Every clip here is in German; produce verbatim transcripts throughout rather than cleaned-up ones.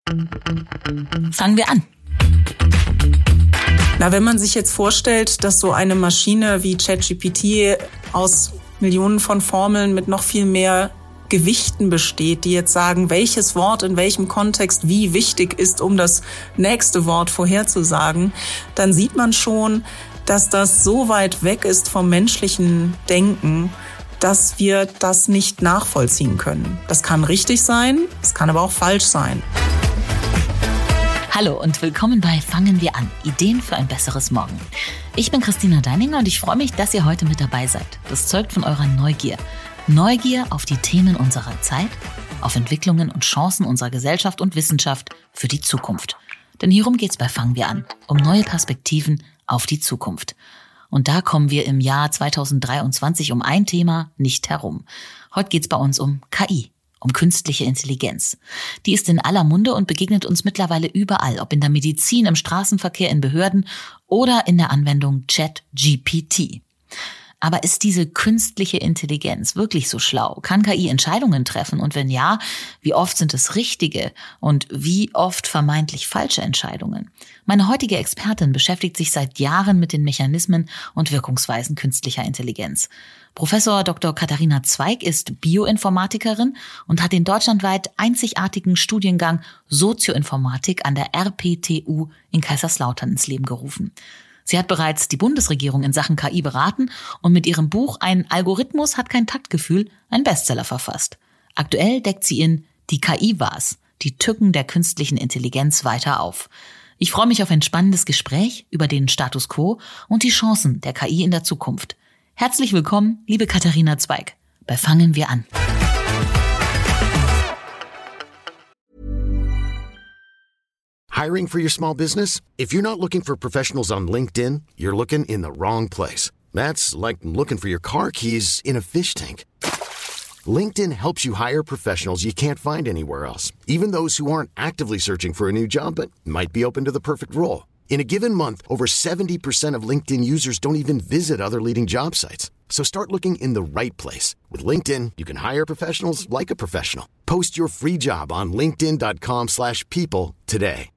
Fangen wir an. Na, wenn man sich jetzt vorstellt, dass so eine Maschine wie ChatGPT aus Millionen von Formeln mit noch viel mehr Gewichten besteht, die jetzt sagen, welches Wort in welchem Kontext wie wichtig ist, um das nächste Wort vorherzusagen, dann sieht man schon, dass das so weit weg ist vom menschlichen Denken, dass wir das nicht nachvollziehen können. Das kann richtig sein, es kann aber auch falsch sein. Hallo und willkommen bei Fangen wir an. Ideen für ein besseres Morgen. Ich bin Christina Deininger und ich freue mich, dass ihr heute mit dabei seid. Das zeugt von eurer Neugier. Neugier auf die Themen unserer Zeit, auf Entwicklungen und Chancen unserer Gesellschaft und Wissenschaft für die Zukunft. Denn hierum geht's bei Fangen wir an, um neue Perspektiven auf die Zukunft. Und da kommen wir im Jahr zweitausenddreiundzwanzig um ein Thema nicht herum. Heute geht's bei uns um K I. Um künstliche Intelligenz. Die ist in aller Munde und begegnet uns mittlerweile überall, ob in der Medizin, im Straßenverkehr, in Behörden oder in der Anwendung ChatGPT. Aber ist diese künstliche Intelligenz wirklich so schlau? Kann K I Entscheidungen treffen? Und wenn ja, wie oft sind es richtige und wie oft vermeintlich falsche Entscheidungen? Meine heutige Expertin beschäftigt sich seit Jahren mit den Mechanismen und Wirkungsweisen künstlicher Intelligenz. Professor Doktor Katharina Zweig ist Bioinformatikerin und hat den deutschlandweit einzigartigen Studiengang Sozioinformatik an der R P T U in Kaiserslautern ins Leben gerufen. Sie hat bereits die Bundesregierung in Sachen K I beraten und mit ihrem Buch Ein Algorithmus hat kein Taktgefühl einen Bestseller verfasst. Aktuell deckt sie in Die K I war's, die Tücken der künstlichen Intelligenz weiter auf. Ich freue mich auf ein spannendes Gespräch über den Status quo und die Chancen der K I in der Zukunft. Herzlich willkommen, liebe Katharina Zweig, bei Fangen wir an. Hiring for your small business? If you're not looking for professionals on LinkedIn, you're looking in the wrong place. That's like looking for your car keys in a fish tank. LinkedIn helps you hire professionals you can't find anywhere else, even those who aren't actively searching for a new job but might be open to the perfect role. In a given month, over seventy percent of LinkedIn users don't even visit other leading job sites. So start looking in the right place. With LinkedIn, you can hire professionals like a professional. Post your free job on linkedin dot com slash people today.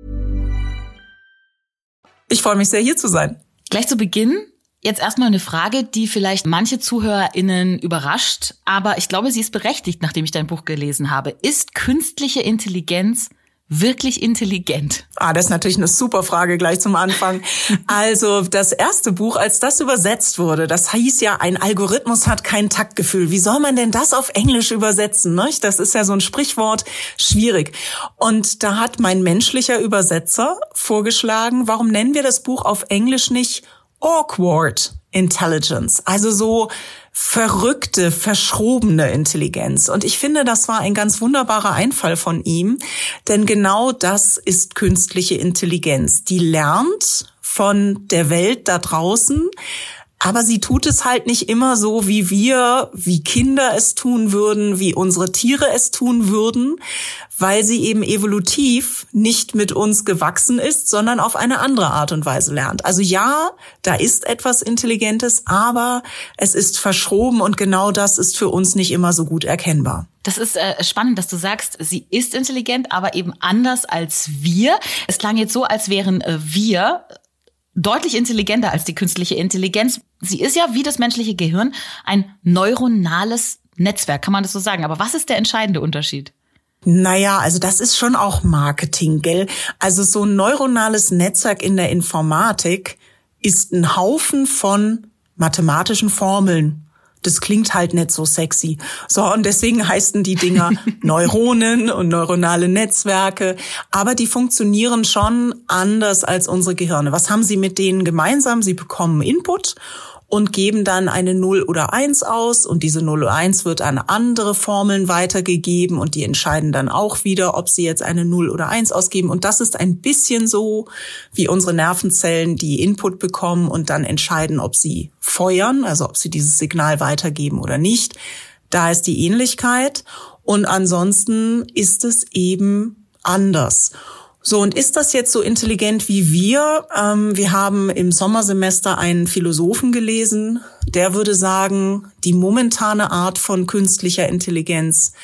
Ich freue mich sehr, hier zu sein. Gleich zu Beginn jetzt erstmal eine Frage, die vielleicht manche ZuhörerInnen überrascht, aber ich glaube, sie ist berechtigt, nachdem ich dein Buch gelesen habe. Ist künstliche Intelligenz wirklich intelligent? Ah, das ist natürlich eine super Frage gleich zum Anfang. Also das erste Buch, als das übersetzt wurde, das hieß ja, ein Algorithmus hat kein Taktgefühl. Wie soll man denn das auf Englisch übersetzen? Ne? Das ist ja so ein Sprichwort, schwierig. Und da hat mein menschlicher Übersetzer vorgeschlagen, warum nennen wir das Buch auf Englisch nicht Awkward Intelligence? Also so verrückte, verschrobene Intelligenz. Und ich finde, das war ein ganz wunderbarer Einfall von ihm, denn genau das ist künstliche Intelligenz. Die lernt von der Welt da draußen, aber sie tut es halt nicht immer so, wie wir, wie Kinder es tun würden, wie unsere Tiere es tun würden, weil sie eben evolutiv nicht mit uns gewachsen ist, sondern auf eine andere Art und Weise lernt. Also ja, da ist etwas Intelligentes, aber es ist verschroben und genau das ist für uns nicht immer so gut erkennbar. Das ist äh, spannend, dass du sagst, sie ist intelligent, aber eben anders als wir. Es klang jetzt so, als wären äh, wir deutlich intelligenter als die künstliche Intelligenz. Sie ist ja wie das menschliche Gehirn ein neuronales Netzwerk, kann man das so sagen. Aber was ist der entscheidende Unterschied? Naja, also das ist schon auch Marketing, gell? Also so ein neuronales Netzwerk in der Informatik ist ein Haufen von mathematischen Formeln. Das klingt halt nicht so sexy. So, und deswegen heißen die Dinger Neuronen und neuronale Netzwerke. Aber die funktionieren schon anders als unsere Gehirne. Was haben sie mit denen gemeinsam? Sie bekommen Input und geben dann eine null oder eins aus. Und diese null oder eins wird an andere Formeln weitergegeben. Und die entscheiden dann auch wieder, ob sie jetzt eine null oder eins ausgeben. Und das ist ein bisschen so wie unsere Nervenzellen, die Input bekommen und dann entscheiden, ob sie feuern, also ob sie dieses Signal weitergeben oder nicht. Da ist die Ähnlichkeit. Und ansonsten ist es eben anders. So, und ist das jetzt so intelligent wie wir? Ähm, wir haben im Sommersemester einen Philosophen gelesen, der würde sagen, die momentane Art von künstlicher Intelligenz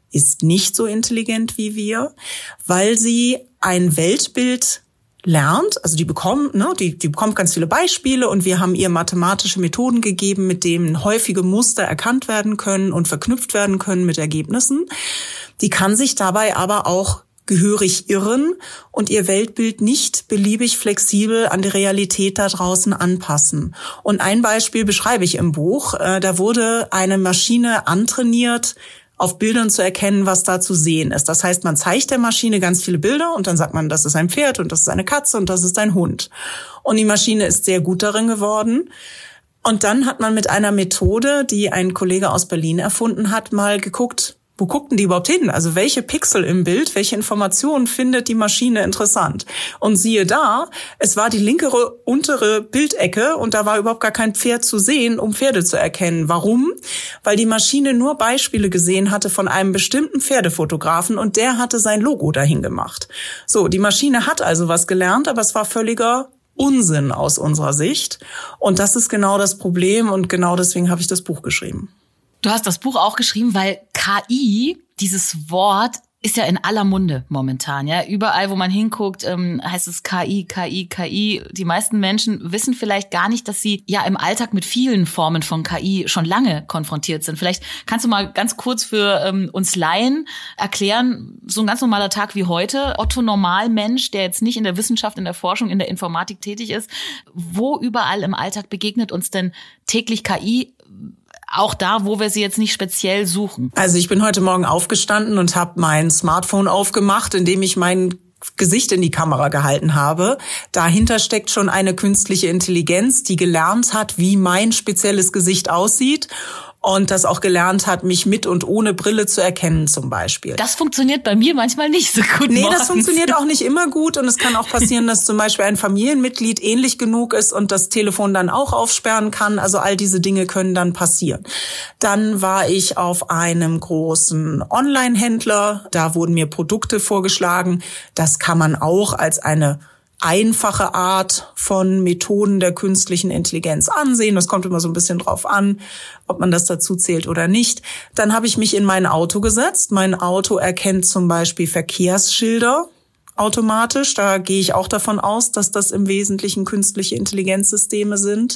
ist nicht so intelligent wie wir, weil sie ein Weltbild lernt, also die bekommt, ne, die, die bekommt ganz viele Beispiele und wir haben ihr mathematische Methoden gegeben, mit denen häufige Muster erkannt werden können und verknüpft werden können mit Ergebnissen. Die kann sich dabei aber auch gehörig irren und ihr Weltbild nicht beliebig flexibel an die Realität da draußen anpassen. Und ein Beispiel beschreibe ich im Buch. Da wurde eine Maschine antrainiert, auf Bildern zu erkennen, was da zu sehen ist. Das heißt, man zeigt der Maschine ganz viele Bilder und dann sagt man, das ist ein Pferd und das ist eine Katze und das ist ein Hund. Und die Maschine ist sehr gut darin geworden. Und dann hat man mit einer Methode, die ein Kollege aus Berlin erfunden hat, mal geguckt, wo guckten die überhaupt hin? Also welche Pixel im Bild, welche Informationen findet die Maschine interessant? Und siehe da, es war die linkere untere Bildecke und da war überhaupt gar kein Pferd zu sehen, um Pferde zu erkennen. Warum? Weil die Maschine nur Beispiele gesehen hatte von einem bestimmten Pferdefotografen und der hatte sein Logo dahin gemacht. So, die Maschine hat also was gelernt, aber es war völliger Unsinn aus unserer Sicht. Und das ist genau das Problem und genau deswegen habe ich das Buch geschrieben. Du hast das Buch auch geschrieben, weil K I, dieses Wort, ist ja in aller Munde momentan. Ja, überall, wo man hinguckt, ähm, heißt es K I, K I, K I. Die meisten Menschen wissen vielleicht gar nicht, dass sie ja im Alltag mit vielen Formen von K I schon lange konfrontiert sind. Vielleicht kannst du mal ganz kurz für ähm, uns Laien erklären, so ein ganz normaler Tag wie heute, Otto Normalmensch, der jetzt nicht in der Wissenschaft, in der Forschung, in der Informatik tätig ist, wo überall im Alltag begegnet uns denn täglich K I? Auch da, wo wir sie jetzt nicht speziell suchen. Also ich bin heute Morgen aufgestanden und habe mein Smartphone aufgemacht, indem ich mein Gesicht in die Kamera gehalten habe. Dahinter steckt schon eine künstliche Intelligenz, die gelernt hat, wie mein spezielles Gesicht aussieht. Und das auch gelernt hat, mich mit und ohne Brille zu erkennen zum Beispiel. Das funktioniert bei mir manchmal nicht so gut. Nee, morgens. Das funktioniert auch nicht immer gut. Und es kann auch passieren, dass zum Beispiel ein Familienmitglied ähnlich genug ist und das Telefon dann auch aufsperren kann. Also all diese Dinge können dann passieren. Dann war ich auf einem großen Online-Händler. Da wurden mir Produkte vorgeschlagen. Das kann man auch als eine einfache Art von Methoden der künstlichen Intelligenz ansehen. Das kommt immer so ein bisschen drauf an, ob man das dazu zählt oder nicht. Dann habe ich mich in mein Auto gesetzt. Mein Auto erkennt zum Beispiel Verkehrsschilder automatisch. Da gehe ich auch davon aus, dass das im Wesentlichen künstliche Intelligenzsysteme sind.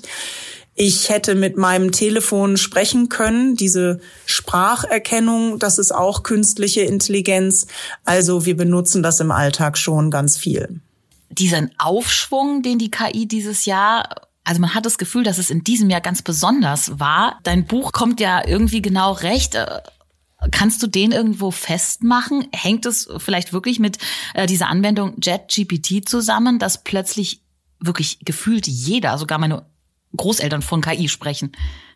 Ich hätte mit meinem Telefon sprechen können. Diese Spracherkennung, das ist auch künstliche Intelligenz. Also wir benutzen das im Alltag schon ganz viel. Diesen Aufschwung, den die K I dieses Jahr, also man hat das Gefühl, dass es in diesem Jahr ganz besonders war. Dein Buch kommt ja irgendwie genau recht. Kannst du den irgendwo festmachen? Hängt es vielleicht wirklich mit dieser Anwendung ChatGPT zusammen, dass plötzlich wirklich gefühlt jeder, sogar meine Großeltern von K I sprechen?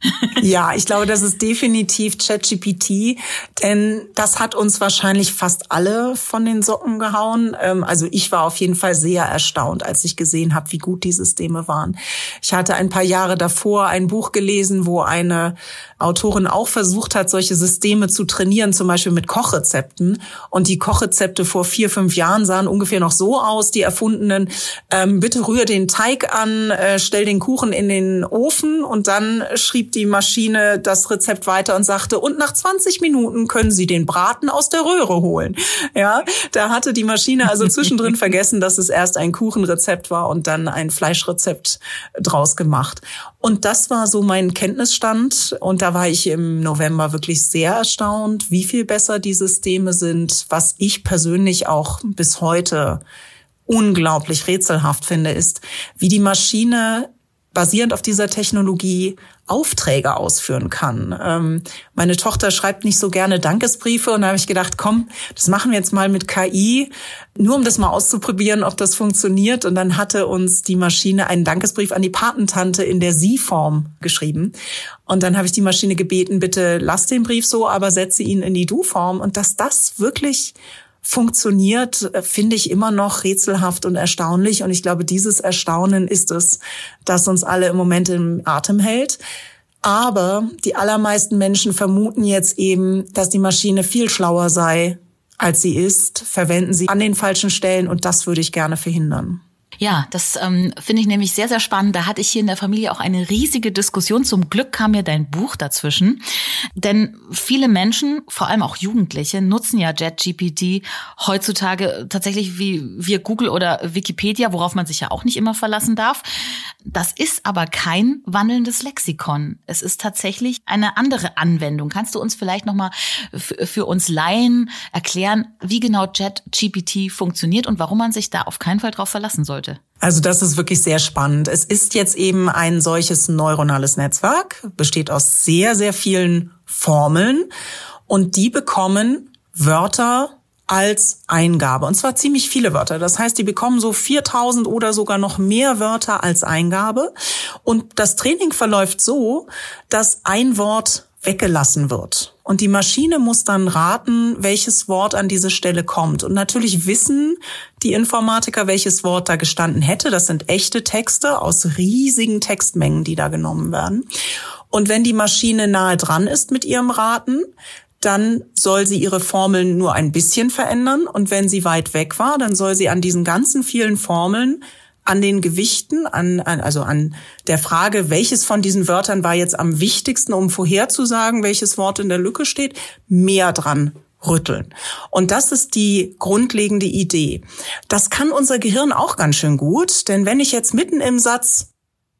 Ja, ich glaube, das ist definitiv ChatGPT, denn das hat uns wahrscheinlich fast alle von den Socken gehauen. Also ich war auf jeden Fall sehr erstaunt, als ich gesehen habe, wie gut die Systeme waren. Ich hatte ein paar Jahre davor ein Buch gelesen, wo eine Autorin auch versucht hat, solche Systeme zu trainieren, zum Beispiel mit Kochrezepten. Und die Kochrezepte vor vier, fünf Jahren sahen ungefähr noch so aus, die erfundenen, ähm, bitte rühr den Teig an, äh, stell den Kuchen in den Ofen und dann schrieb die Maschine das Rezept weiter und sagte, und nach zwanzig Minuten können Sie den Braten aus der Röhre holen. Ja, da hatte die Maschine also zwischendrin vergessen, dass es erst ein Kuchenrezept war und dann ein Fleischrezept draus gemacht. Und das war so mein Kenntnisstand. Und da war ich im November wirklich sehr erstaunt, wie viel besser die Systeme sind. Was ich persönlich auch bis heute unglaublich rätselhaft finde, ist, wie die Maschine basierend auf dieser Technologie Aufträge ausführen kann. Ähm, meine Tochter schreibt nicht so gerne Dankesbriefe und da habe ich gedacht, komm, das machen wir jetzt mal mit K I, nur um das mal auszuprobieren, ob das funktioniert. Und dann hatte uns die Maschine einen Dankesbrief an die Patentante in der Sie-Form geschrieben. Und dann habe ich die Maschine gebeten, bitte lass den Brief so, aber setze ihn in die Du-Form. Und dass das wirklich funktioniert, finde ich immer noch rätselhaft und erstaunlich. Und ich glaube, dieses Erstaunen ist es, das uns alle im Moment im Atem hält. Aber die allermeisten Menschen vermuten jetzt eben, dass die Maschine viel schlauer sei, als sie ist, verwenden sie an den falschen Stellen und das würde ich gerne verhindern. Ja, das ähm, finde ich nämlich sehr, sehr spannend. Da hatte ich hier in der Familie auch eine riesige Diskussion. Zum Glück kam mir dein Buch dazwischen. Denn viele Menschen, vor allem auch Jugendliche, nutzen ja ChatGPT heutzutage tatsächlich wie wir Google oder Wikipedia, worauf man sich ja auch nicht immer verlassen darf. Das ist aber kein wandelndes Lexikon. Es ist tatsächlich eine andere Anwendung. Kannst du uns vielleicht nochmal für uns Laien erklären, wie genau ChatGPT funktioniert und warum man sich da auf keinen Fall drauf verlassen sollte? Also das ist wirklich sehr spannend. Es ist jetzt eben ein solches neuronales Netzwerk, besteht aus sehr, sehr vielen Formeln und die bekommen Wörter als Eingabe. Und zwar ziemlich viele Wörter. Das heißt, die bekommen so viertausend oder sogar noch mehr Wörter als Eingabe. Und das Training verläuft so, dass ein Wort weggelassen wird. Und die Maschine muss dann raten, welches Wort an diese Stelle kommt. Und natürlich wissen die Informatiker, welches Wort da gestanden hätte. Das sind echte Texte aus riesigen Textmengen, die da genommen werden. Und wenn die Maschine nahe dran ist mit ihrem Raten, dann soll sie ihre Formeln nur ein bisschen verändern. Und wenn sie weit weg war, dann soll sie an diesen ganzen vielen Formeln, an den Gewichten, an, an also an der Frage, welches von diesen Wörtern war jetzt am wichtigsten, um vorherzusagen, welches Wort in der Lücke steht, mehr dran rütteln. Und das ist die grundlegende Idee. Das kann unser Gehirn auch ganz schön gut, denn wenn ich jetzt mitten im Satz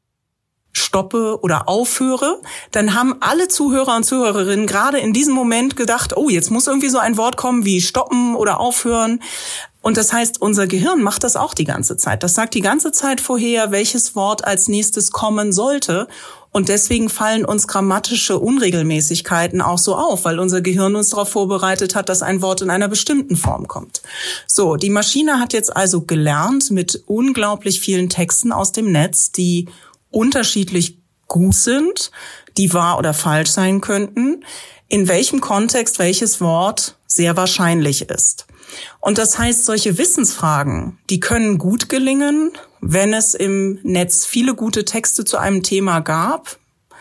stoppe oder aufhöre, dann haben alle Zuhörer und Zuhörerinnen gerade in diesem Moment gedacht, oh, jetzt muss irgendwie so ein Wort kommen wie stoppen oder aufhören. Und das heißt, unser Gehirn macht das auch die ganze Zeit. Das sagt die ganze Zeit vorher, welches Wort als nächstes kommen sollte. Und deswegen fallen uns grammatische Unregelmäßigkeiten auch so auf, weil unser Gehirn uns darauf vorbereitet hat, dass ein Wort in einer bestimmten Form kommt. So, die Maschine hat jetzt also gelernt mit unglaublich vielen Texten aus dem Netz, die unterschiedlich gut sind, die wahr oder falsch sein könnten, in welchem Kontext welches Wort sehr wahrscheinlich ist. Und das heißt, solche Wissensfragen, die können gut gelingen, wenn es im Netz viele gute Texte zu einem Thema gab.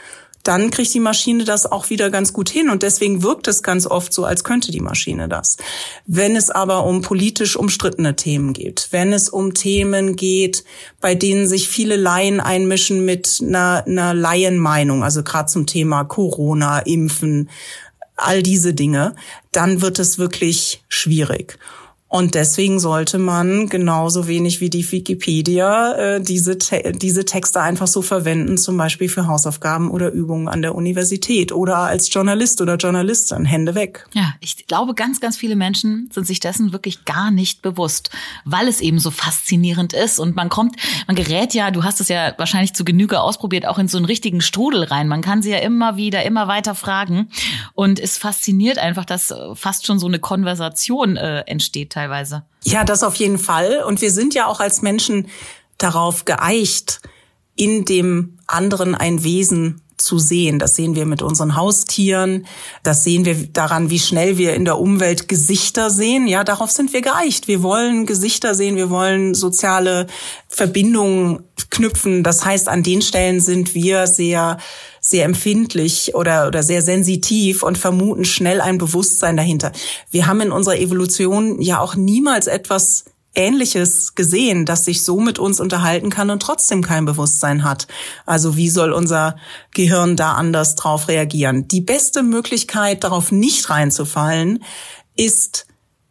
Dann kriegt die Maschine das auch wieder ganz gut hin. Und deswegen wirkt es ganz oft so, als könnte die Maschine das. Wenn es aber um politisch umstrittene Themen geht, wenn es um Themen geht, bei denen sich viele Laien einmischen mit einer, einer Laienmeinung, also gerade zum Thema Corona, Impfen, all diese Dinge, dann wird es wirklich schwierig. Und deswegen sollte man genauso wenig wie die Wikipedia äh, diese Te- diese Texte einfach so verwenden, zum Beispiel für Hausaufgaben oder Übungen an der Universität oder als Journalist oder Journalistin. Hände weg. Ja, ich glaube, ganz, ganz viele Menschen sind sich dessen wirklich gar nicht bewusst, weil es eben so faszinierend ist. Und man kommt, man gerät ja, du hast es ja wahrscheinlich zu Genüge ausprobiert, auch in so einen richtigen Strudel rein. Man kann sie ja immer wieder, immer weiter fragen. Und es fasziniert einfach, dass fast schon so eine Konversation äh, entsteht teilweise. Ja, das auf jeden Fall. Und wir sind ja auch als Menschen darauf geeicht, in dem anderen ein Wesen zu sehen. Das sehen wir mit unseren Haustieren. Das sehen wir daran, wie schnell wir in der Umwelt Gesichter sehen. Ja, darauf sind wir geeicht. Wir wollen Gesichter sehen. Wir wollen soziale Verbindungen knüpfen. Das heißt, an den Stellen sind wir sehr sehr empfindlich oder oder sehr sensitiv und vermuten schnell ein Bewusstsein dahinter. Wir haben in unserer Evolution ja auch niemals etwas Ähnliches gesehen, das sich so mit uns unterhalten kann und trotzdem kein Bewusstsein hat. Also wie soll unser Gehirn da anders drauf reagieren? Die beste Möglichkeit, darauf nicht reinzufallen, ist,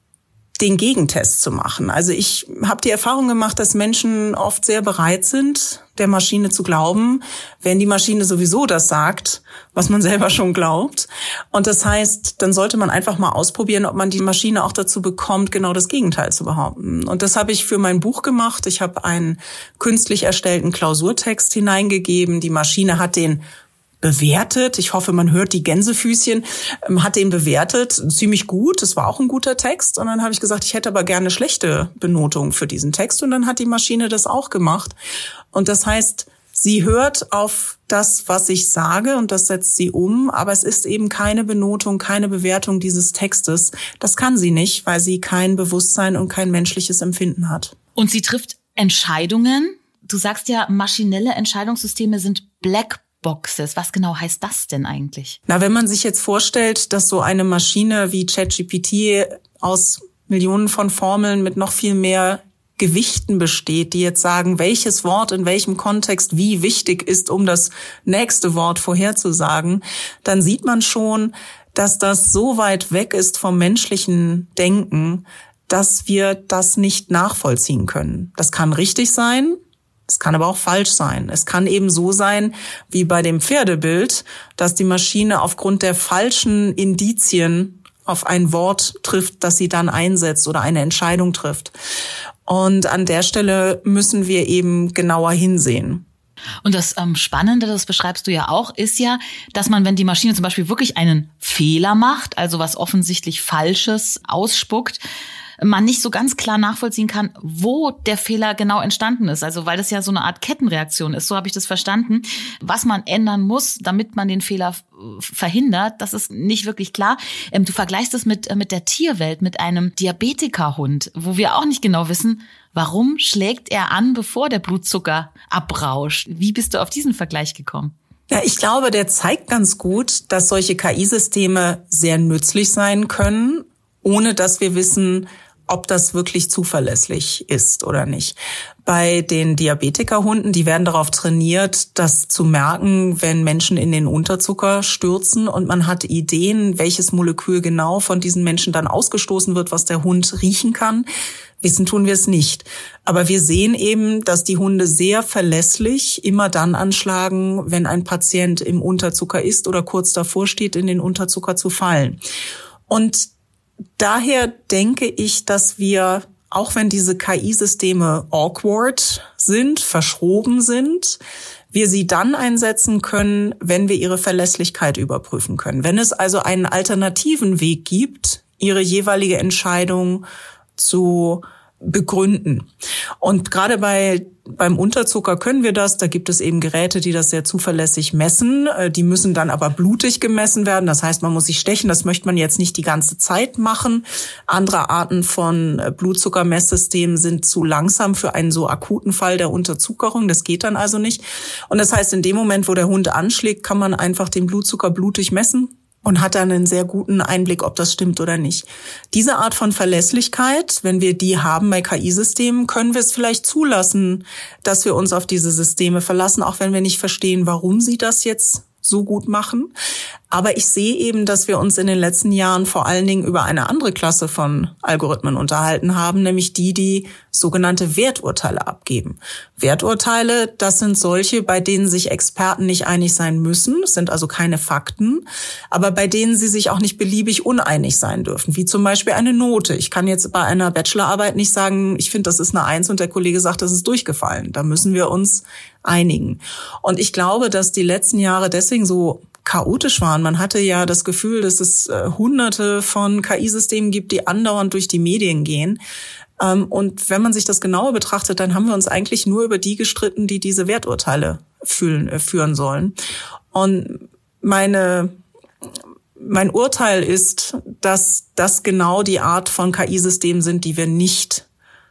den Gegentest zu machen. Also ich habe die Erfahrung gemacht, dass Menschen oft sehr bereit sind, der Maschine zu glauben, wenn die Maschine sowieso das sagt, was man selber schon glaubt. Und das heißt, dann sollte man einfach mal ausprobieren, ob man die Maschine auch dazu bekommt, genau das Gegenteil zu behaupten. Und das habe ich für mein Buch gemacht. Ich habe einen künstlich erstellten Klausurtext hineingegeben. Die Maschine hat den bewertet. Ich hoffe, man hört die Gänsefüßchen, hat den bewertet, ziemlich gut. Das war auch ein guter Text. Und dann habe ich gesagt, ich hätte aber gerne schlechte Benotung für diesen Text. Und dann hat die Maschine das auch gemacht. Und das heißt, sie hört auf das, was ich sage, und das setzt sie um. Aber es ist eben keine Benotung, keine Bewertung dieses Textes. Das kann sie nicht, weil sie kein Bewusstsein und kein menschliches Empfinden hat. Und sie trifft Entscheidungen. Du sagst ja, maschinelle Entscheidungssysteme sind Black Boxes. Was genau heißt das denn eigentlich? Na, wenn man sich jetzt vorstellt, dass so eine Maschine wie ChatGPT aus Millionen von Formeln mit noch viel mehr Gewichten besteht, die jetzt sagen, welches Wort in welchem Kontext wie wichtig ist, um das nächste Wort vorherzusagen, dann sieht man schon, dass das so weit weg ist vom menschlichen Denken, dass wir das nicht nachvollziehen können. Das kann richtig sein, es kann aber auch falsch sein. Es kann eben so sein, wie bei dem Pferdebild, dass die Maschine aufgrund der falschen Indizien auf ein Wort trifft, das sie dann einsetzt oder eine Entscheidung trifft. Und an der Stelle müssen wir eben genauer hinsehen. Und das ähm, Spannende, das beschreibst du ja auch, ist ja, dass man, wenn die Maschine zum Beispiel wirklich einen Fehler macht, also was offensichtlich Falsches ausspuckt, man nicht so ganz klar nachvollziehen kann, wo der Fehler genau entstanden ist. Also weil das ja so eine Art Kettenreaktion ist, so habe ich das verstanden. Was man ändern muss, damit man den Fehler verhindert, das ist nicht wirklich klar. Ähm, du vergleichst es mit, mit der Tierwelt, mit einem Diabetikerhund, wo wir auch nicht genau wissen, warum schlägt er an, bevor der Blutzucker abrauscht. Wie bist du auf diesen Vergleich gekommen? Ja, ich glaube, der zeigt ganz gut, dass solche K I-Systeme sehr nützlich sein können, ohne dass wir wissen, ob das wirklich zuverlässig ist oder nicht. Bei den Diabetikerhunden, die werden darauf trainiert, das zu merken, wenn Menschen in den Unterzucker stürzen und man hat Ideen, welches Molekül genau von diesen Menschen dann ausgestoßen wird, was der Hund riechen kann. Wissen tun wir es nicht. Aber wir sehen eben, dass die Hunde sehr verlässlich immer dann anschlagen, wenn ein Patient im Unterzucker ist oder kurz davor steht, in den Unterzucker zu fallen. Und daher denke ich, dass wir, auch wenn diese K I-Systeme awkward sind, verschroben sind, wir sie dann einsetzen können, wenn wir ihre Verlässlichkeit überprüfen können. Wenn es also einen alternativen Weg gibt, ihre jeweilige Entscheidung zu begründen. Und gerade bei beim Unterzucker können wir das. Da gibt es eben Geräte, die das sehr zuverlässig messen. Die müssen dann aber blutig gemessen werden. Das heißt, man muss sich stechen. Das möchte man jetzt nicht die ganze Zeit machen. Andere Arten von Blutzuckermesssystemen sind zu langsam für einen so akuten Fall der Unterzuckerung. Das geht dann also nicht. Und das heißt, in dem Moment, wo der Hund anschlägt, kann man einfach den Blutzucker blutig messen und hat dann einen sehr guten Einblick, ob das stimmt oder nicht. Diese Art von Verlässlichkeit, wenn wir die haben bei K I-Systemen, können wir es vielleicht zulassen, dass wir uns auf diese Systeme verlassen, auch wenn wir nicht verstehen, warum sie das jetzt so gut machen. Aber ich sehe eben, dass wir uns in den letzten Jahren vor allen Dingen über eine andere Klasse von Algorithmen unterhalten haben, nämlich die, die sogenannte Werturteile abgeben. Werturteile, das sind solche, bei denen sich Experten nicht einig sein müssen. Es sind also keine Fakten, aber bei denen sie sich auch nicht beliebig uneinig sein dürfen, wie zum Beispiel eine Note. Ich kann jetzt bei einer Bachelorarbeit nicht sagen, ich finde, das ist eine Eins und der Kollege sagt, das ist durchgefallen. Da müssen wir uns einigen. Und ich glaube, dass die letzten Jahre deswegen so chaotisch waren. Man hatte ja das Gefühl, dass es äh, hunderte von K I-Systemen gibt, die andauernd durch die Medien gehen. Ähm, und wenn man sich das genauer betrachtet, dann haben wir uns eigentlich nur über die gestritten, die diese Werturteile fühlen, äh, führen sollen. Und meine, mein Urteil ist, dass das genau die Art von K I-Systemen sind, die wir nicht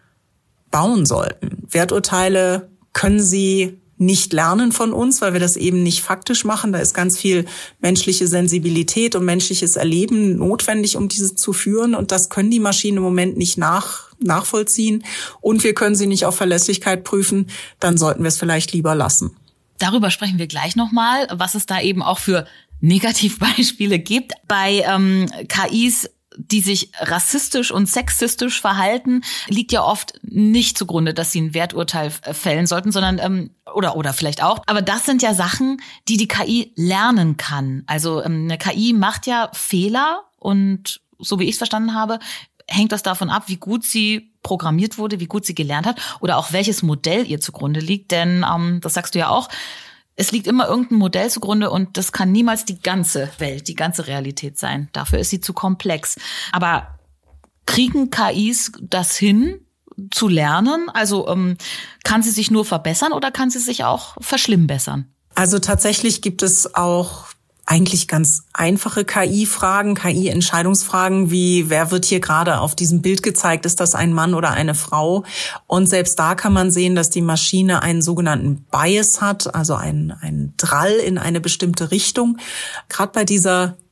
bauen sollten. Werturteile können sie nicht lernen von uns, weil wir das eben nicht faktisch machen. Da ist ganz viel menschliche Sensibilität und menschliches Erleben notwendig, um diese zu führen. Und das können die Maschinen im Moment nicht nach, nachvollziehen. Und wir können sie nicht auf Verlässlichkeit prüfen. Dann sollten wir es vielleicht lieber lassen. Darüber sprechen wir gleich nochmal, was es da eben auch für Negativbeispiele gibt. Bei ähm, K Is, die sich rassistisch und sexistisch verhalten, liegt ja oft nicht zugrunde, dass sie ein Werturteil fällen sollten, sondern ähm, oder oder vielleicht auch. Aber das sind ja Sachen, die die K I lernen kann. Also ähm, eine K I macht ja Fehler und so wie ich es verstanden habe, hängt das davon ab, wie gut sie programmiert wurde, wie gut sie gelernt hat oder auch welches Modell ihr zugrunde liegt. Denn ähm, das sagst du ja auch, es liegt immer irgendein Modell zugrunde und das kann niemals die ganze Welt, die ganze Realität sein. Dafür ist sie zu komplex. Aber kriegen K Is das hin, zu lernen? Also ähm, kann sie sich nur verbessern oder kann sie sich auch verschlimmbessern? Also tatsächlich gibt es auch eigentlich ganz einfache K I-Fragen, K I-Entscheidungsfragen, wie wer wird hier gerade auf diesem Bild gezeigt, ist das ein Mann oder eine Frau? Und selbst da kann man sehen, dass die Maschine einen sogenannten Bias hat, also einen, einen Drall in eine bestimmte Richtung. Gerade bei dieser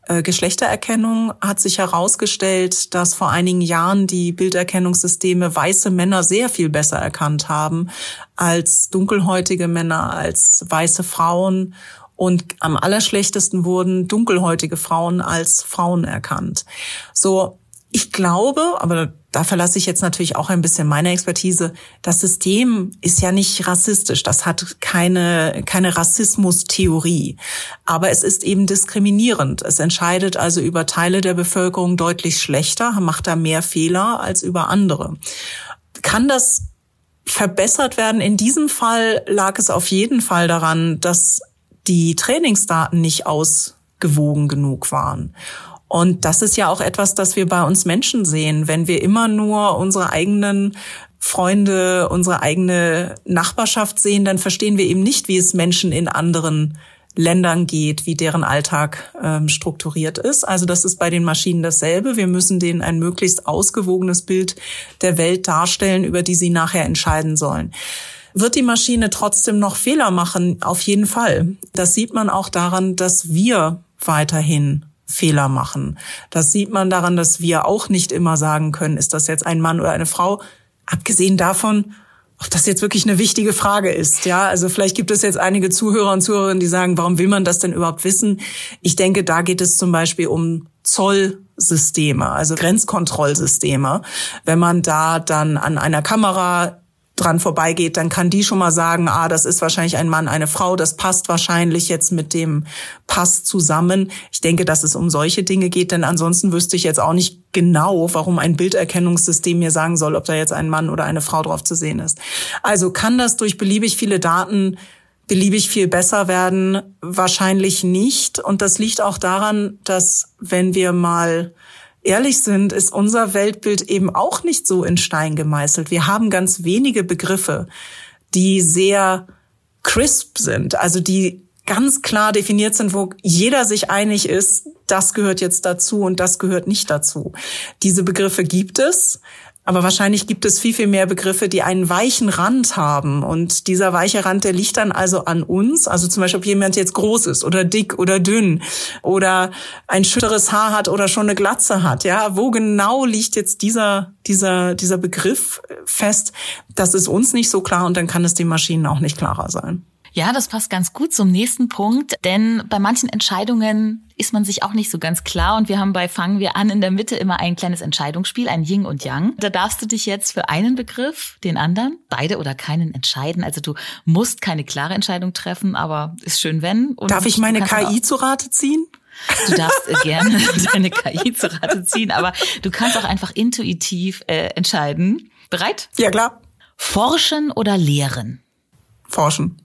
äh, Geschlechtererkennung hat sich herausgestellt, dass vor einigen Jahren die Bilderkennungssysteme weiße Männer sehr viel besser erkannt haben als dunkelhäutige Männer, als weiße Frauen. Und am allerschlechtesten wurden dunkelhäutige Frauen als Frauen erkannt. So, ich glaube, aber da verlasse ich jetzt natürlich auch ein bisschen meine Expertise, das System ist ja nicht rassistisch, das hat keine keine Rassismustheorie, aber es ist eben diskriminierend. Es entscheidet also über Teile der Bevölkerung deutlich schlechter, macht da mehr Fehler als über andere. Kann das verbessert werden? In diesem Fall lag es auf jeden Fall daran, dass die Trainingsdaten nicht ausgewogen genug waren. Und das ist ja auch etwas, das wir bei uns Menschen sehen. Wenn wir immer nur unsere eigenen Freunde, unsere eigene Nachbarschaft sehen, dann verstehen wir eben nicht, wie es Menschen in anderen Ländern geht, wie deren Alltag ähm, strukturiert ist. Also das ist bei den Maschinen dasselbe. Wir müssen denen ein möglichst ausgewogenes Bild der Welt darstellen, über die sie nachher entscheiden sollen. Wird die Maschine trotzdem noch Fehler machen? Auf jeden Fall. Das sieht man auch daran, dass wir weiterhin Fehler machen. Das sieht man daran, dass wir auch nicht immer sagen können, ist das jetzt ein Mann oder eine Frau? Abgesehen davon, ob das jetzt wirklich eine wichtige Frage ist. Ja, also vielleicht gibt es jetzt einige Zuhörer und Zuhörerinnen, die sagen, warum will man das denn überhaupt wissen? Ich denke, da geht es zum Beispiel um Zollsysteme, also Grenzkontrollsysteme. Wenn man da dann an einer Kamera dran vorbeigeht, dann kann die schon mal sagen, ah, das ist wahrscheinlich ein Mann, eine Frau, das passt wahrscheinlich jetzt mit dem Pass zusammen. Ich denke, dass es um solche Dinge geht, denn ansonsten wüsste ich jetzt auch nicht genau, warum ein Bilderkennungssystem mir sagen soll, ob da jetzt ein Mann oder eine Frau drauf zu sehen ist. Also kann das durch beliebig viele Daten beliebig viel besser werden? Wahrscheinlich nicht. Und das liegt auch daran, dass, wenn wir mal ehrlich sind, ist unser Weltbild eben auch nicht so in Stein gemeißelt. Wir haben ganz wenige Begriffe, die sehr crisp sind, also die ganz klar definiert sind, wo jeder sich einig ist, das gehört jetzt dazu und das gehört nicht dazu. Diese Begriffe gibt es, aber wahrscheinlich gibt es viel, viel mehr Begriffe, die einen weichen Rand haben. Und dieser weiche Rand, der liegt dann also an uns. Also zum Beispiel, ob jemand jetzt groß ist oder dick oder dünn oder ein schütteres Haar hat oder schon eine Glatze hat. Ja, wo genau liegt jetzt dieser, dieser, dieser Begriff fest? Das ist uns nicht so klar und dann kann es den Maschinen auch nicht klarer sein. Ja, das passt ganz gut zum nächsten Punkt, denn bei manchen Entscheidungen ist man sich auch nicht so ganz klar und wir haben bei Fangen wir an in der Mitte immer ein kleines Entscheidungsspiel, ein Yin und Yang. Da darfst du dich jetzt für einen Begriff, den anderen, beide oder keinen entscheiden. Also du musst keine klare Entscheidung treffen, aber ist schön, wenn. Und darf ich meine K I zu Rate ziehen? Du darfst äh, gerne deine K I zu Rate ziehen, aber du kannst auch einfach intuitiv äh, entscheiden. Bereit? Ja, klar. Forschen oder lehren? Forschen.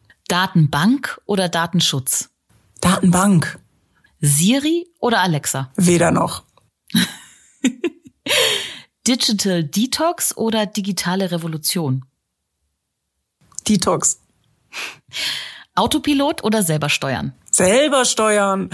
Datenbank oder Datenschutz? Datenbank. Siri oder Alexa? Weder noch. Digital Detox oder digitale Revolution? Detox. Autopilot oder selber steuern? Selber steuern.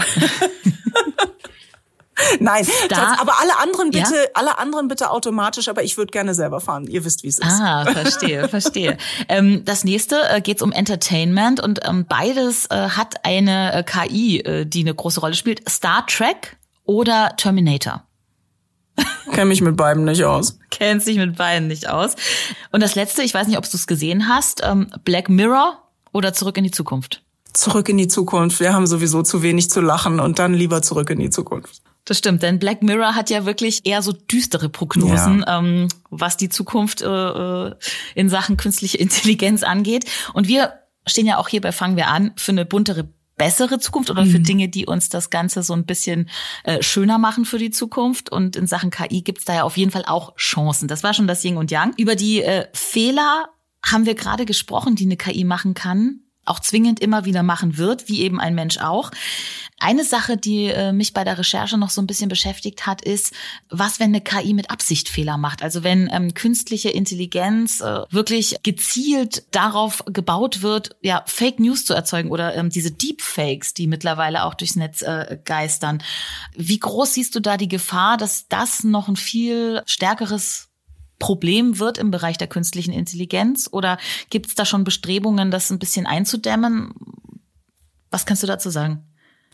Nein, da, aber alle anderen bitte, ja? alle anderen bitte automatisch, aber ich würde gerne selber fahren. Ihr wisst, wie es ist. Ah, verstehe, verstehe. ähm, das nächste äh, geht um Entertainment und ähm, beides äh, hat eine äh, K I, äh, die eine große Rolle spielt. Star Trek oder Terminator? Kenn mich mit beiden nicht aus. Kennt sich mit beiden nicht aus. Und das letzte, ich weiß nicht, ob du es gesehen hast, ähm, Black Mirror oder Zurück in die Zukunft? Zurück in die Zukunft. Wir haben sowieso zu wenig zu lachen und dann lieber zurück in die Zukunft. Das stimmt, denn Black Mirror hat ja wirklich eher so düstere Prognosen, ja. ähm, was die Zukunft äh, in Sachen künstliche Intelligenz angeht. Und wir stehen ja auch hier bei Fangen wir an für eine buntere, bessere Zukunft oder für mhm. Dinge, die uns das Ganze so ein bisschen äh, schöner machen für die Zukunft. Und in Sachen K I gibt's da ja auf jeden Fall auch Chancen. Das war schon das Yin und Yang. Über die äh, Fehler haben wir gerade gesprochen, die eine K I machen kann, auch zwingend immer wieder machen wird, wie eben ein Mensch auch. Eine Sache, die äh, mich bei der Recherche noch so ein bisschen beschäftigt hat, ist, was, wenn eine K I mit Absicht Fehler macht? Also wenn ähm, künstliche Intelligenz äh, wirklich gezielt darauf gebaut wird, ja, Fake News zu erzeugen oder ähm, diese Deepfakes, die mittlerweile auch durchs Netz äh, geistern. Wie groß siehst du da die Gefahr, dass das noch ein viel stärkeres Problem wird im Bereich der künstlichen Intelligenz? Oder gibt es da schon Bestrebungen, das ein bisschen einzudämmen? Was kannst du dazu sagen?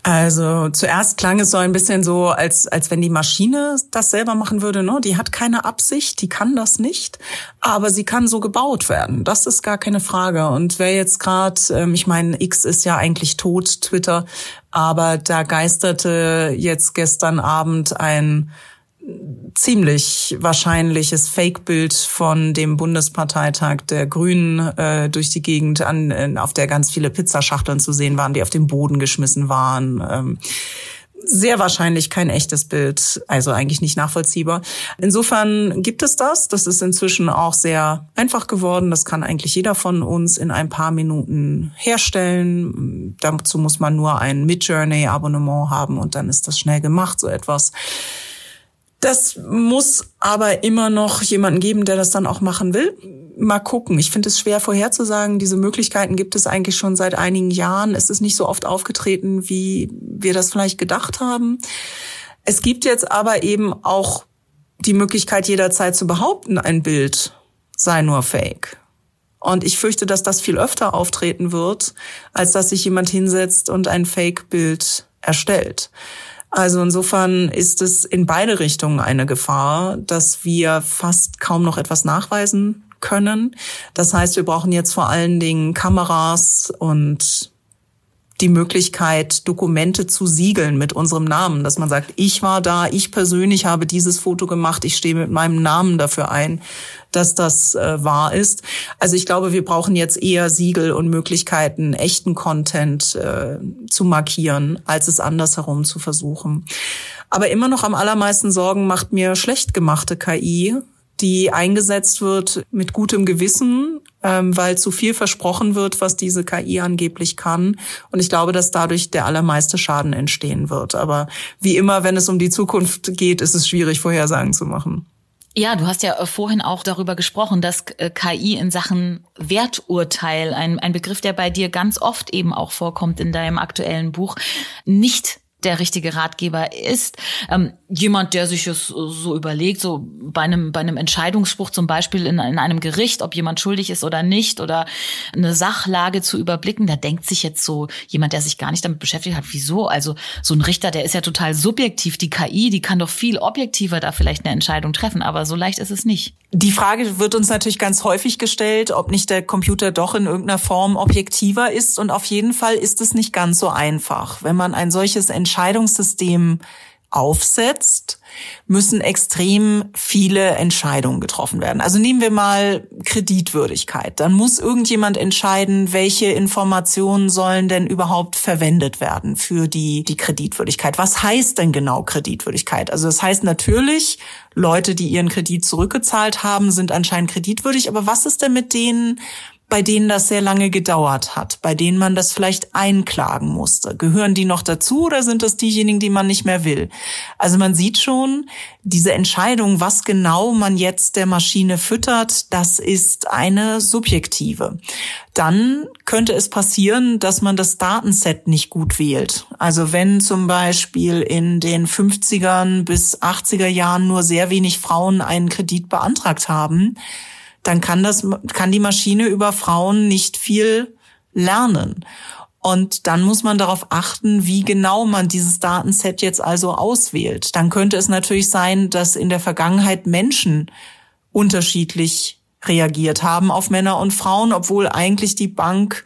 Also zuerst klang es so ein bisschen so, als als wenn die Maschine das selber machen würde. Ne? Die hat keine Absicht, die kann das nicht, aber sie kann so gebaut werden. Das ist gar keine Frage. Und wer jetzt gerade, ähm, ich meine, X ist ja eigentlich tot, Twitter, aber da geisterte jetzt gestern Abend ein ziemlich wahrscheinliches Fake-Bild von dem Bundesparteitag der Grünen äh, durch die Gegend, an, äh, auf der ganz viele Pizzaschachteln zu sehen waren, die auf den Boden geschmissen waren. Ähm, sehr wahrscheinlich kein echtes Bild, also eigentlich nicht nachvollziehbar. Insofern gibt es das. Das ist inzwischen auch sehr einfach geworden. Das kann eigentlich jeder von uns in ein paar Minuten herstellen. Dazu muss man nur ein Midjourney-Abonnement haben und dann ist das schnell gemacht, so etwas. Das muss aber immer noch jemanden geben, der das dann auch machen will. Mal gucken. Ich finde es schwer vorherzusagen. Diese Möglichkeiten gibt es eigentlich schon seit einigen Jahren. Es ist nicht so oft aufgetreten, wie wir das vielleicht gedacht haben. Es gibt jetzt aber eben auch die Möglichkeit, jederzeit zu behaupten, ein Bild sei nur Fake. Und ich fürchte, dass das viel öfter auftreten wird, als dass sich jemand hinsetzt und ein Fake-Bild erstellt. Also insofern ist es in beide Richtungen eine Gefahr, dass wir fast kaum noch etwas nachweisen können. Das heißt, wir brauchen jetzt vor allen Dingen Kameras und die Möglichkeit, Dokumente zu siegeln mit unserem Namen, dass man sagt, ich war da, ich persönlich habe dieses Foto gemacht, ich stehe mit meinem Namen dafür ein, dass das äh, wahr ist. Also ich glaube, wir brauchen jetzt eher Siegel und Möglichkeiten, echten Content äh, zu markieren, als es andersherum zu versuchen. Aber immer noch am allermeisten Sorgen macht mir schlecht gemachte K I, die eingesetzt wird mit gutem Gewissen, ähm, weil zu viel versprochen wird, was diese K I angeblich kann. Und ich glaube, dass dadurch der allermeiste Schaden entstehen wird. Aber wie immer, wenn es um die Zukunft geht, ist es schwierig, Vorhersagen zu machen. Ja, du hast ja vorhin auch darüber gesprochen, dass K I in Sachen Werturteil, ein, ein Begriff, der bei dir ganz oft eben auch vorkommt in deinem aktuellen Buch, nicht der richtige Ratgeber ist. Ähm, jemand, der sich es so überlegt, so bei einem bei einem Entscheidungsspruch zum Beispiel in, in einem Gericht, ob jemand schuldig ist oder nicht, oder eine Sachlage zu überblicken, da denkt sich jetzt so jemand, der sich gar nicht damit beschäftigt hat, wieso? Also so ein Richter, der ist ja total subjektiv. Die K I, die kann doch viel objektiver da vielleicht eine Entscheidung treffen, aber so leicht ist es nicht. Die Frage wird uns natürlich ganz häufig gestellt, ob nicht der Computer doch in irgendeiner Form objektiver ist. Und auf jeden Fall ist es nicht ganz so einfach. Wenn man ein solches Entscheidungssystem aufsetzt, müssen extrem viele Entscheidungen getroffen werden. Also nehmen wir mal Kreditwürdigkeit. Dann muss irgendjemand entscheiden, welche Informationen sollen denn überhaupt verwendet werden für die, die Kreditwürdigkeit. Was heißt denn genau Kreditwürdigkeit? Also das heißt natürlich, Leute, die ihren Kredit zurückgezahlt haben, sind anscheinend kreditwürdig. Aber was ist denn mit denen, bei denen das sehr lange gedauert hat, bei denen man das vielleicht einklagen musste? Gehören die noch dazu oder sind das diejenigen, die man nicht mehr will? Also man sieht schon, diese Entscheidung, was genau man jetzt der Maschine füttert, das ist eine subjektive. Dann könnte es passieren, dass man das Datenset nicht gut wählt. Also wenn zum Beispiel in den fünfzigern bis achtziger Jahren nur sehr wenig Frauen einen Kredit beantragt haben, dann kann das, kann die Maschine über Frauen nicht viel lernen. Und dann muss man darauf achten, wie genau man dieses Datenset jetzt also auswählt. Dann könnte es natürlich sein, dass in der Vergangenheit Menschen unterschiedlich reagiert haben auf Männer und Frauen, obwohl eigentlich die Bank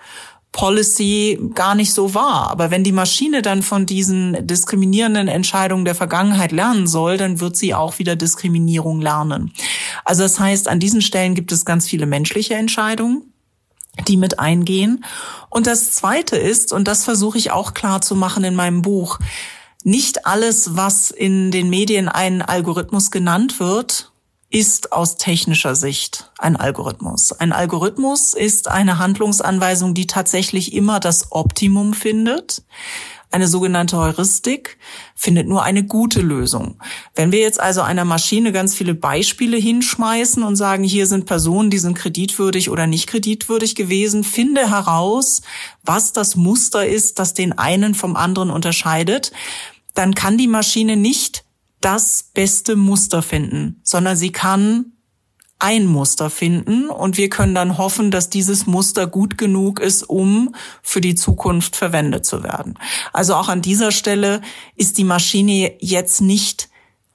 Policy gar nicht so war. Aber wenn die Maschine dann von diesen diskriminierenden Entscheidungen der Vergangenheit lernen soll, dann wird sie auch wieder Diskriminierung lernen. Also das heißt, an diesen Stellen gibt es ganz viele menschliche Entscheidungen, die mit eingehen. Und das Zweite ist, und das versuche ich auch klar zu machen in meinem Buch, nicht alles, was in den Medien ein Algorithmus genannt wird, ist aus technischer Sicht ein Algorithmus. Ein Algorithmus ist eine Handlungsanweisung, die tatsächlich immer das Optimum findet. Eine sogenannte Heuristik findet nur eine gute Lösung. Wenn wir jetzt also einer Maschine ganz viele Beispiele hinschmeißen und sagen, hier sind Personen, die sind kreditwürdig oder nicht kreditwürdig gewesen, finde heraus, was das Muster ist, das den einen vom anderen unterscheidet, dann kann die Maschine nicht das beste Muster finden, sondern sie kann ein Muster finden und wir können dann hoffen, dass dieses Muster gut genug ist, um für die Zukunft verwendet zu werden. Also auch an dieser Stelle ist die Maschine jetzt nicht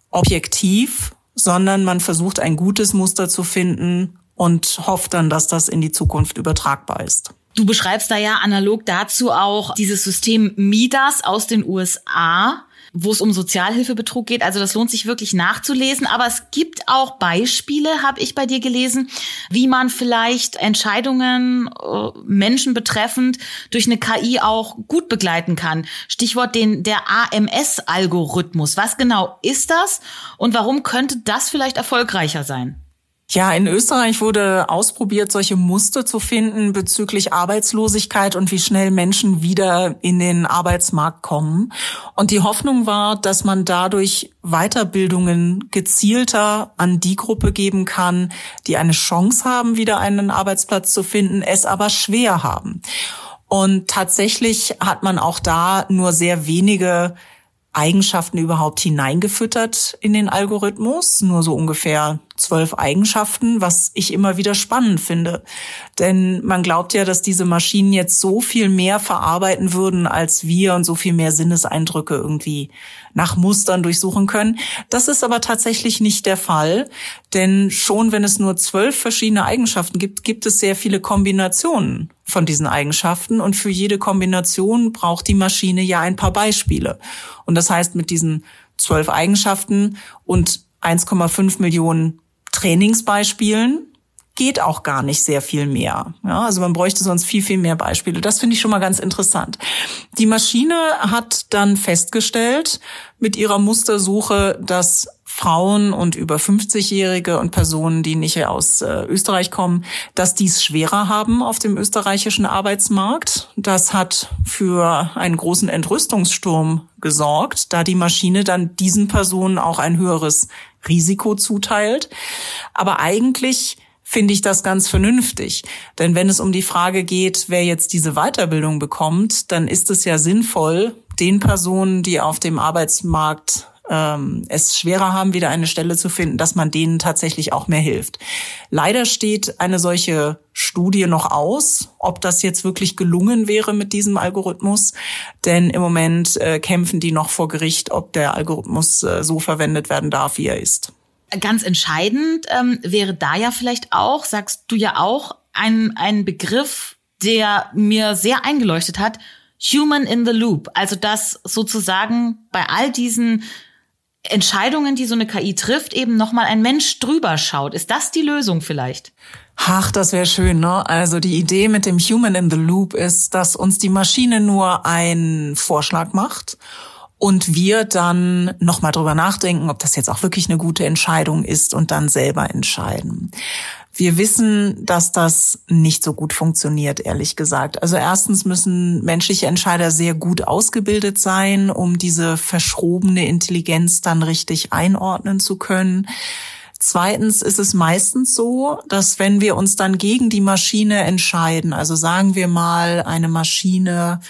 objektiv, sondern man versucht ein gutes Muster zu finden und hofft dann, dass das in die Zukunft übertragbar ist. Du beschreibst da ja analog dazu auch dieses System Midas aus den U S A, wo es um Sozialhilfebetrug geht. Also das lohnt sich wirklich nachzulesen. Aber es gibt auch Beispiele, habe ich bei dir gelesen, wie man vielleicht Entscheidungen äh, Menschen betreffend durch eine K I auch gut begleiten kann. Stichwort den der A M S-Algorithmus. Was genau ist das und warum könnte das vielleicht erfolgreicher sein? Ja, in Österreich wurde ausprobiert, solche Muster zu finden bezüglich Arbeitslosigkeit und wie schnell Menschen wieder in den Arbeitsmarkt kommen. Und die Hoffnung war, dass man dadurch Weiterbildungen gezielter an die Gruppe geben kann, die eine Chance haben, wieder einen Arbeitsplatz zu finden, es aber schwer haben. Und tatsächlich hat man auch da nur sehr wenige Eigenschaften überhaupt hineingefüttert in den Algorithmus, nur so ungefähr zwölf Eigenschaften, was ich immer wieder spannend finde. Denn man glaubt ja, dass diese Maschinen jetzt so viel mehr verarbeiten würden als wir und so viel mehr Sinneseindrücke irgendwie nach Mustern durchsuchen können. Das ist aber tatsächlich nicht der Fall, denn schon wenn es nur zwölf verschiedene Eigenschaften gibt, gibt es sehr viele Kombinationen von diesen Eigenschaften und für jede Kombination braucht die Maschine ja ein paar Beispiele. Und das heißt, mit diesen zwölf Eigenschaften und eins Komma fünf Millionen Trainingsbeispielen geht auch gar nicht sehr viel mehr. Ja, also man bräuchte sonst viel, viel mehr Beispiele. Das finde ich schon mal ganz interessant. Die Maschine hat dann festgestellt mit ihrer Mustersuche, dass Frauen und über fünfzigjährige und Personen, die nicht aus äh, Österreich kommen, dass die es schwerer haben auf dem österreichischen Arbeitsmarkt. Das hat für einen großen Entrüstungssturm gesorgt, da die Maschine dann diesen Personen auch ein höheres Risiko zuteilt. Aber eigentlich finde ich das ganz vernünftig. Denn wenn es um die Frage geht, wer jetzt diese Weiterbildung bekommt, dann ist es ja sinnvoll, den Personen, die auf dem Arbeitsmarkt ähm, es schwerer haben, wieder eine Stelle zu finden, dass man denen tatsächlich auch mehr hilft. Leider steht eine solche Studie noch aus, ob das jetzt wirklich gelungen wäre mit diesem Algorithmus. Denn im Moment äh, kämpfen die noch vor Gericht, ob der Algorithmus äh, so verwendet werden darf, wie er ist. Ganz entscheidend ähm, wäre da ja vielleicht auch, sagst du ja auch, ein, ein Begriff, der mir sehr eingeleuchtet hat, Human in the Loop. Also dass sozusagen bei all diesen Entscheidungen, die so eine K I trifft, eben nochmal ein Mensch drüber schaut. Ist das die Lösung vielleicht? Ach, das wäre schön, ne? Also die Idee mit dem Human in the Loop ist, dass uns die Maschine nur einen Vorschlag macht und wir dann nochmal drüber nachdenken, ob das jetzt auch wirklich eine gute Entscheidung ist und dann selber entscheiden. Wir wissen, dass das nicht so gut funktioniert, ehrlich gesagt. Also erstens müssen menschliche Entscheider sehr gut ausgebildet sein, um diese verschrobene Intelligenz dann richtig einordnen zu können. Zweitens ist es meistens so, dass wenn wir uns dann gegen die Maschine entscheiden, also sagen wir mal, eine Maschine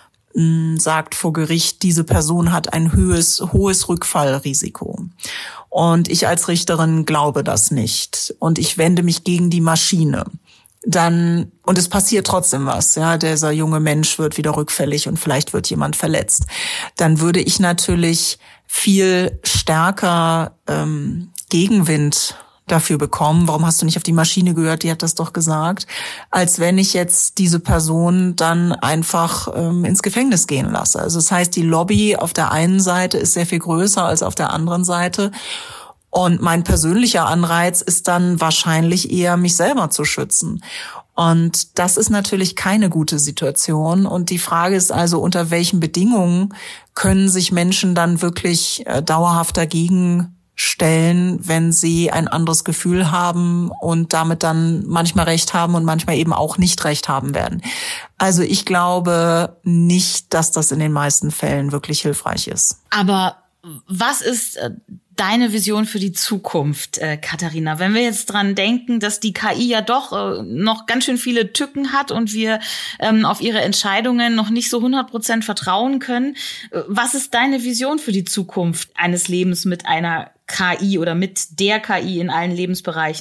sagt vor Gericht, diese Person hat ein hohes, hohes Rückfallrisiko. Und ich als Richterin glaube das nicht. Und ich wende mich gegen die Maschine. Dann, und es passiert trotzdem was, ja, dieser junge Mensch wird wieder rückfällig und vielleicht wird jemand verletzt. Dann würde ich natürlich viel stärker ähm, Gegenwind dafür bekommen. Warum hast du nicht auf die Maschine gehört? Die hat das doch gesagt. Als wenn ich jetzt diese Person dann einfach ähm, ins Gefängnis gehen lasse. Also das heißt, die Lobby auf der einen Seite ist sehr viel größer als auf der anderen Seite. Und mein persönlicher Anreiz ist dann wahrscheinlich eher, mich selber zu schützen. Und das ist natürlich keine gute Situation. Und die Frage ist also, unter welchen Bedingungen können sich Menschen dann wirklich äh, dauerhaft dagegen stellen, wenn sie ein anderes Gefühl haben und damit dann manchmal recht haben und manchmal eben auch nicht recht haben werden. Also ich glaube nicht, dass das in den meisten Fällen wirklich hilfreich ist. Aber was ist deine Vision für die Zukunft, äh, Katharina? Wenn wir jetzt dran denken, dass die K I ja doch äh, noch ganz schön viele Tücken hat und wir ähm, auf ihre Entscheidungen noch nicht so hundert Prozent vertrauen können. Äh, was ist deine Vision für die Zukunft eines Lebens mit einer K I oder mit der K I in allen Lebensbereichen?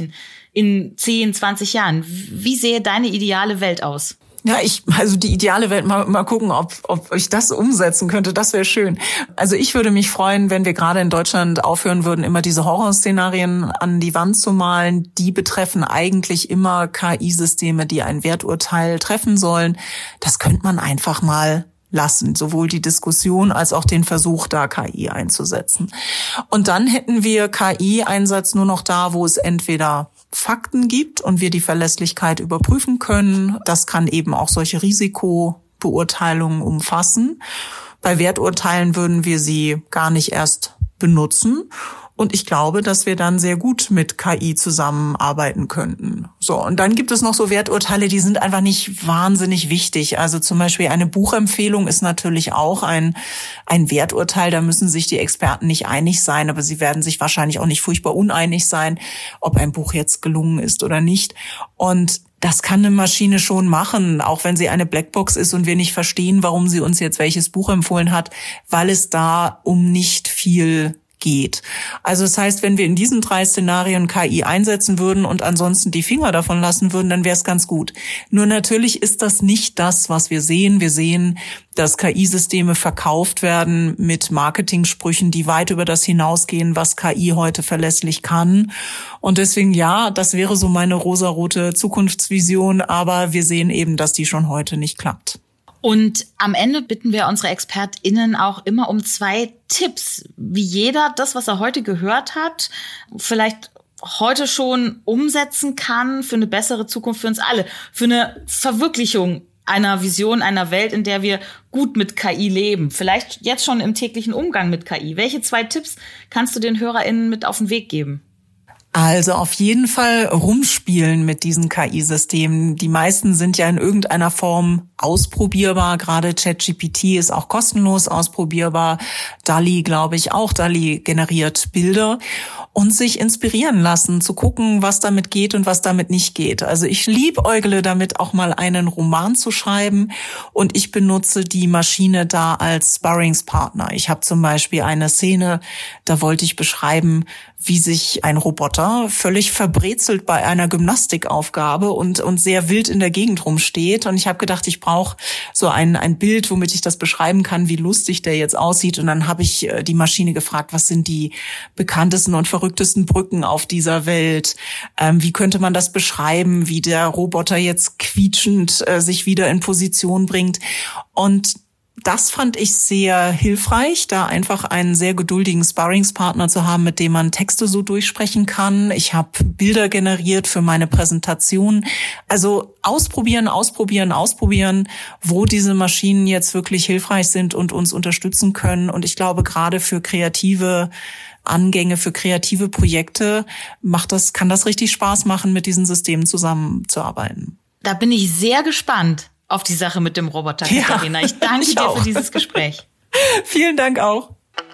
in zehn, zwanzig Jahren? Wie sähe deine ideale Welt aus? Ja, ich, also die ideale Welt, mal, mal gucken, ob, ob ich das umsetzen könnte, das wäre schön. Also ich würde mich freuen, wenn wir gerade in Deutschland aufhören würden, immer diese Horrorszenarien an die Wand zu malen. Die betreffen eigentlich immer K I-Systeme, die ein Werturteil treffen sollen. Das könnte man einfach mal lassen, sowohl die Diskussion als auch den Versuch, da K I einzusetzen. Und dann hätten wir K I-Einsatz nur noch da, wo es entweder Fakten gibt und wir die Verlässlichkeit überprüfen können. Das kann eben auch solche Risikobeurteilungen umfassen. Bei Werturteilen würden wir sie gar nicht erst benutzen. Und ich glaube, dass wir dann sehr gut mit K I zusammenarbeiten könnten. So, und dann gibt es noch so Werturteile, die sind einfach nicht wahnsinnig wichtig. Also zum Beispiel eine Buchempfehlung ist natürlich auch ein, ein Werturteil. Da müssen sich die Experten nicht einig sein, aber sie werden sich wahrscheinlich auch nicht furchtbar uneinig sein, ob ein Buch jetzt gelungen ist oder nicht. Und das kann eine Maschine schon machen, auch wenn sie eine Blackbox ist und wir nicht verstehen, warum sie uns jetzt welches Buch empfohlen hat, weil es da um nicht viel geht. Also das heißt, wenn wir in diesen drei Szenarien K I einsetzen würden und ansonsten die Finger davon lassen würden, dann wäre es ganz gut. Nur natürlich ist das nicht das, was wir sehen. Wir sehen, dass K I-Systeme verkauft werden mit Marketingsprüchen, die weit über das hinausgehen, was K I heute verlässlich kann. Und deswegen, ja, das wäre so meine rosarote Zukunftsvision, aber wir sehen eben, dass die schon heute nicht klappt. Und am Ende bitten wir unsere ExpertInnen auch immer um zwei Tipps, wie jeder das, was er heute gehört hat, vielleicht heute schon umsetzen kann für eine bessere Zukunft für uns alle, für eine Verwirklichung einer Vision, einer Welt, in der wir gut mit K I leben. Vielleicht jetzt schon im täglichen Umgang mit K I. Welche zwei Tipps kannst du den HörerInnen mit auf den Weg geben? Also auf jeden Fall rumspielen mit diesen K I-Systemen. Die meisten sind ja in irgendeiner Form ausprobierbar. Gerade ChatGPT ist auch kostenlos ausprobierbar. DALL-E, glaube ich, auch. DALL-E generiert Bilder. Und sich inspirieren lassen, zu gucken, was damit geht und was damit nicht geht. Also ich liebäugle damit, auch mal einen Roman zu schreiben. Und ich benutze die Maschine da als Sparringspartner. Ich habe zum Beispiel eine Szene, da wollte ich beschreiben, wie sich ein Roboter völlig verbrezelt bei einer Gymnastikaufgabe und und sehr wild in der Gegend rumsteht. Und ich habe gedacht, ich brauche so ein ein Bild, womit ich das beschreiben kann, wie lustig der jetzt aussieht. Und dann habe ich die Maschine gefragt, was sind die bekanntesten und verrücktesten Brücken auf dieser Welt? Ähm, wie könnte man das beschreiben, wie der Roboter jetzt quietschend äh, sich wieder in Position bringt? Und das fand ich sehr hilfreich, da einfach einen sehr geduldigen Sparringspartner zu haben, mit dem man Texte so durchsprechen kann. Ich habe Bilder generiert für meine Präsentation. Also ausprobieren, ausprobieren, ausprobieren, wo diese Maschinen jetzt wirklich hilfreich sind und uns unterstützen können. Und ich glaube, gerade für kreative Angänge, für kreative Projekte macht das, kann das richtig Spaß machen, mit diesen Systemen zusammenzuarbeiten. Da bin ich sehr gespannt auf die Sache mit dem Roboter, Katharina. Ja, ich danke ich dir auch. für dieses Gespräch. Vielen Dank auch.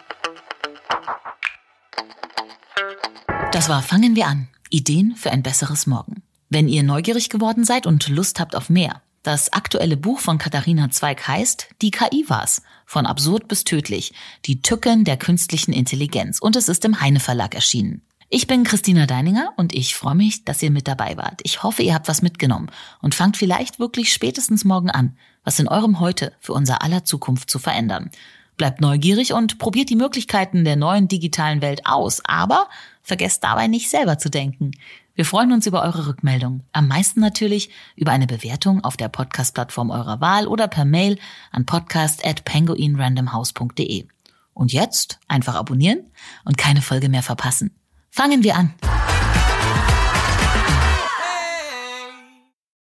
Das war Fangen wir an. Ideen für ein besseres Morgen. Wenn ihr neugierig geworden seid und Lust habt auf mehr, das aktuelle Buch von Katharina Zweig heißt Die K I war's. Von absurd bis tödlich. Die Tücken der künstlichen Intelligenz. Und es ist im Heine Verlag erschienen. Ich bin Christina Deininger und ich freue mich, dass ihr mit dabei wart. Ich hoffe, ihr habt was mitgenommen und fangt vielleicht wirklich spätestens morgen an, was in eurem Heute für unser aller Zukunft zu verändern. Bleibt neugierig und probiert die Möglichkeiten der neuen digitalen Welt aus, aber vergesst dabei nicht selber zu denken. Wir freuen uns über eure Rückmeldung. Am meisten natürlich über eine Bewertung auf der Podcast-Plattform eurer Wahl oder per Mail an podcast at penguinrandomhouse punkt de. Und jetzt einfach abonnieren und keine Folge mehr verpassen. Fangen wir an.